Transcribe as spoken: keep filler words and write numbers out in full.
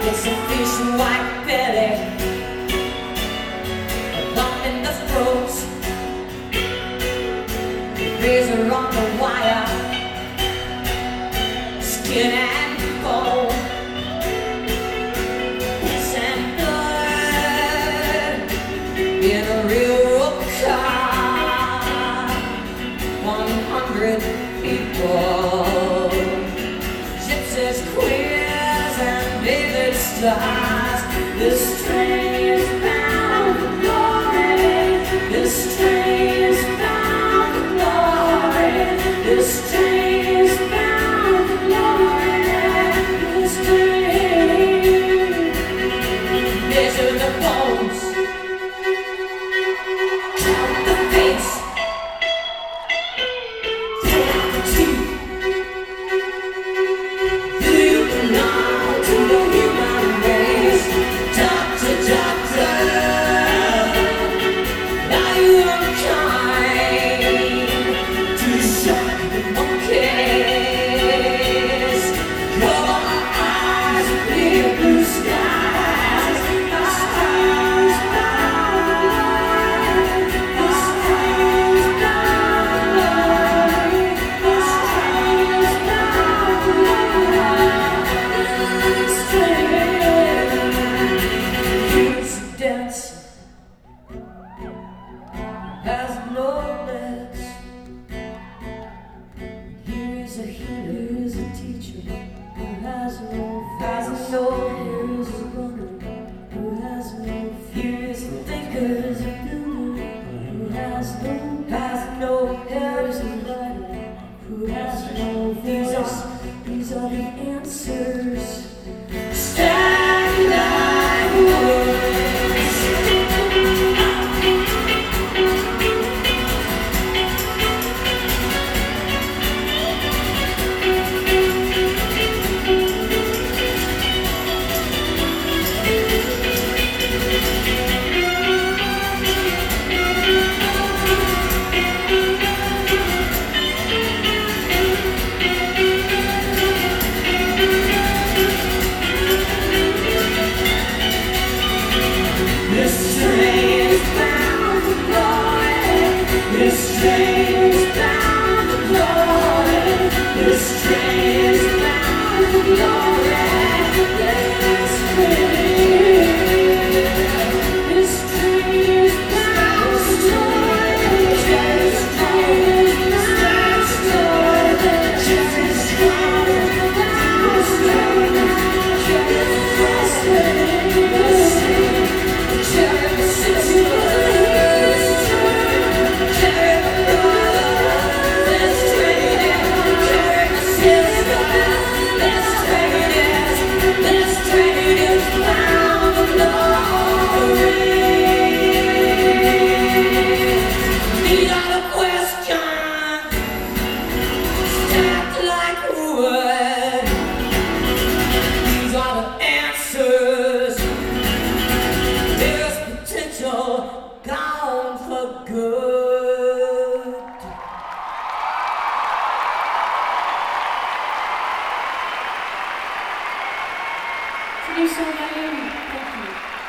It's a fish white belly, a lump in the throat, razor on the wire, skin and bone, piss and blood in a railroad car. One hundred people, gypsies, queers, and David stars. This train is bound for glory. This train is bound for glory. This train is bound for glory. This train measure the bones, count the face, take out the teeth. Do you belong to the human race? Doctor, doctor, are you unkind to shock the monkeys? Cover our eyes with clear blue skies. The stars bound for glory. The stars bound for glory. The stars bound for glory. This train, here's a dancer, has no legs. Here is a healer, here is a teacher who has no has no. Here is a runner who has no. Here is a thinker, here is a builder who has no has no. Here is a writer who has no voice. These are the answers. Stand like words. This train is bound for glory. This train is bound for glory. This train is bound for glory. This train, this train is bound for glory. This train is bound for glory. This is strong. This train, this train, this train. Carry the city, this train. Carry the blood, this train. Carry the city, this train. This train is bound for glory. These are the questions stacked like wood. These are the answers. There's potential gone for good. Finish so Miami. Thank you.